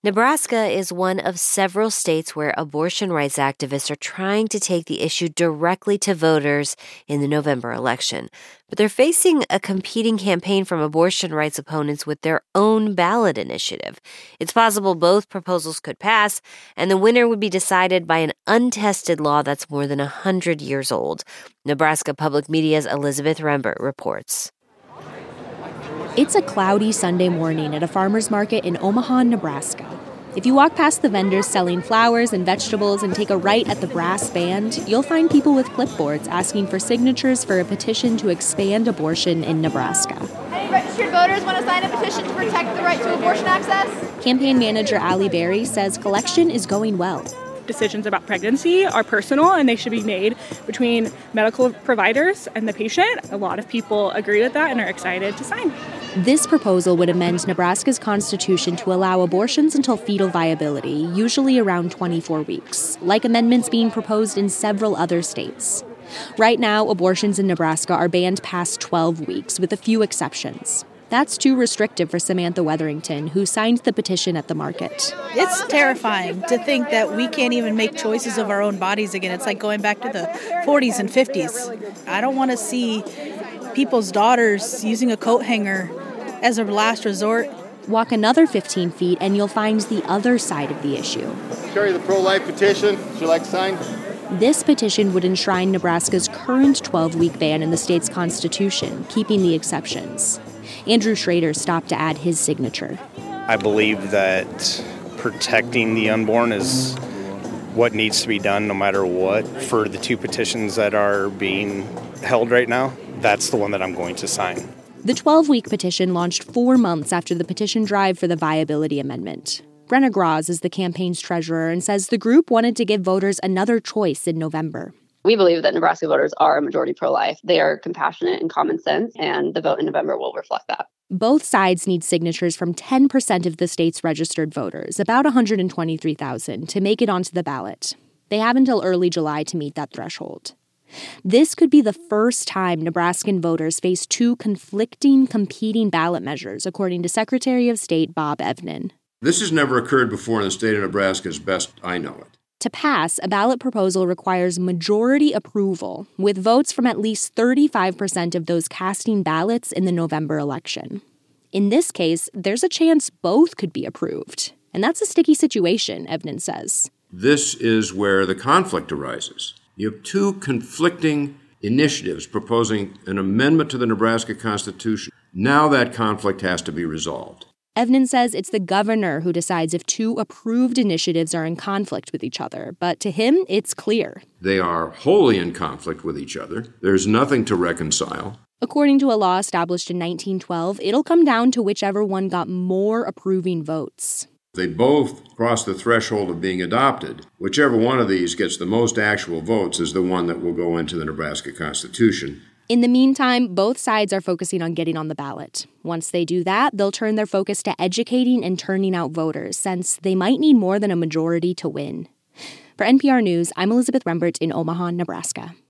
Nebraska is one of several states where abortion rights activists are trying to take the issue directly to voters in the November election. But they're facing a competing campaign from abortion rights opponents with their own ballot initiative. It's possible both proposals could pass, and the winner would be decided by an untested law that's more than 100 years old. Nebraska Public Media's Elizabeth Rembert reports. It's a cloudy Sunday morning at a farmer's market in Omaha, Nebraska. If you walk past the vendors selling flowers and vegetables and take a right at the brass band, you'll find people with clipboards asking for signatures for a petition to expand abortion in Nebraska. Any registered voters want to sign a petition to protect the right to abortion access? Campaign manager Allie Berry says collection is going well. Decisions about pregnancy are personal and they should be made between medical providers and the patient. A lot of people agree with that and are excited to sign. This proposal would amend Nebraska's constitution to allow abortions until fetal viability, usually around 24 weeks, like amendments being proposed in several other states. Right now, abortions in Nebraska are banned past 12 weeks, with a few exceptions. That's too restrictive for Samantha Wetherington, who signed the petition at the market. It's terrifying to think that we can't even make choices of our own bodies again. It's like going back to the 40s and 50s. I don't want to see people's daughters using a coat hanger as a last resort. Walk another 15 feet and you'll find the other side of the issue. Carry the pro-life petition. Would you like to sign? This petition would enshrine Nebraska's current 12-week ban in the state's constitution, keeping the exceptions. Andrew Schrader stopped to add his signature. I believe that protecting the unborn is what needs to be done no matter what. For the two petitions that are being held right now, that's the one that I'm going to sign. The 12-week petition launched 4 months after the petition drive for the viability amendment. Brenna Graz is the campaign's treasurer and says the group wanted to give voters another choice in November. We believe that Nebraska voters are a majority pro-life. They are compassionate and common sense, and the vote in November will reflect that. Both sides need signatures from 10% of the state's registered voters, about 123,000, to make it onto the ballot. They have until early July to meet that threshold. This could be the first time Nebraskan voters face two conflicting, competing ballot measures, according to Secretary of State Bob Evnen. This has never occurred before in the state of Nebraska, as best I know it. To pass, a ballot proposal requires majority approval, with votes from at least 35% of those casting ballots in the November election. In this case, there's a chance both could be approved. And that's a sticky situation, Evnen says. This is where the conflict arises. You have two conflicting initiatives proposing an amendment to the Nebraska Constitution. Now that conflict has to be resolved. Evnen says it's the governor who decides if two approved initiatives are in conflict with each other, but to him, it's clear. They are wholly in conflict with each other. There's nothing to reconcile. According to a law established in 1912, it'll come down to whichever one got more approving votes. They both cross the threshold of being adopted. Whichever one of these gets the most actual votes is the one that will go into the Nebraska Constitution. In the meantime, both sides are focusing on getting on the ballot. Once they do that, they'll turn their focus to educating and turning out voters, since they might need more than a majority to win. For NPR News, I'm Elizabeth Rembert in Omaha, Nebraska.